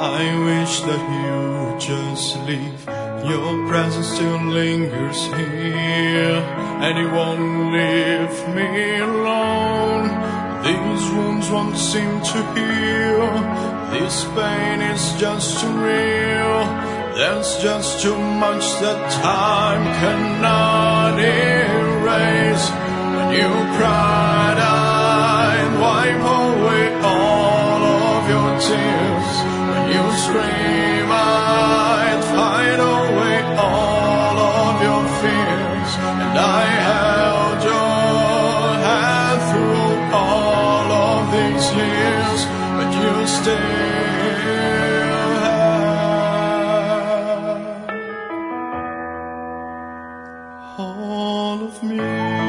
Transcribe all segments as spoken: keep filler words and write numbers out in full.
I wish that you would just leave. Your presence still lingers here, and it won't leave me alone. These wounds won't seem to heal. This pain is just too real. There's just too much that time cannot erase. When you cried, I'd wipe away all of your tears. When you scream, I'd fight away all of your fears. And I held your hand through all of these years, but you still have all of me.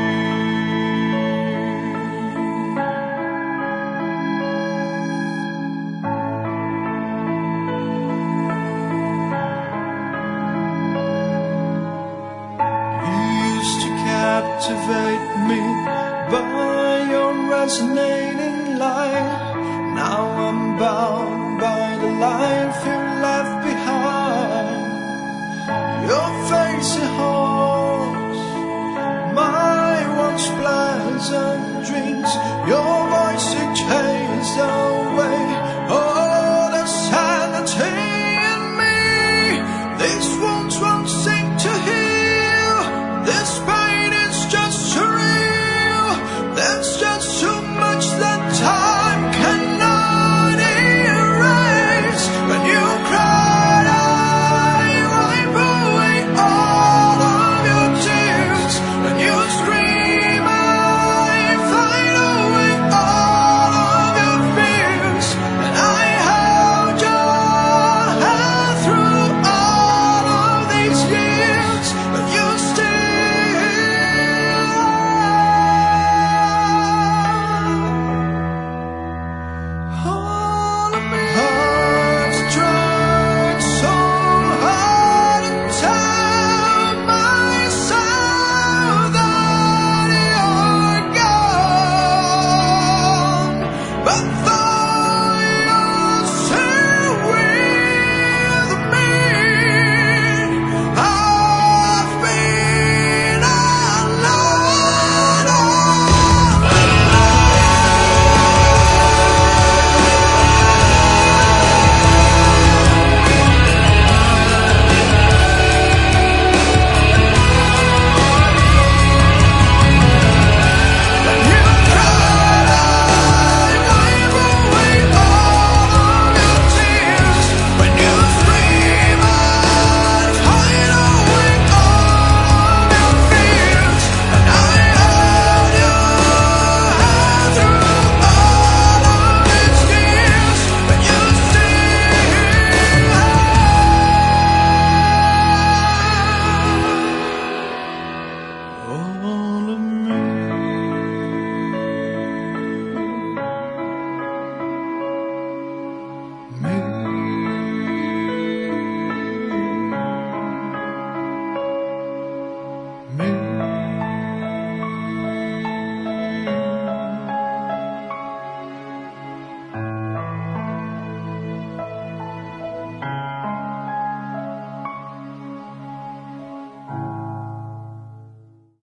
Captivate me by your resonating light. Now I'm bound by the life you left behind. Your face it haunts my once pleasant dreams. Your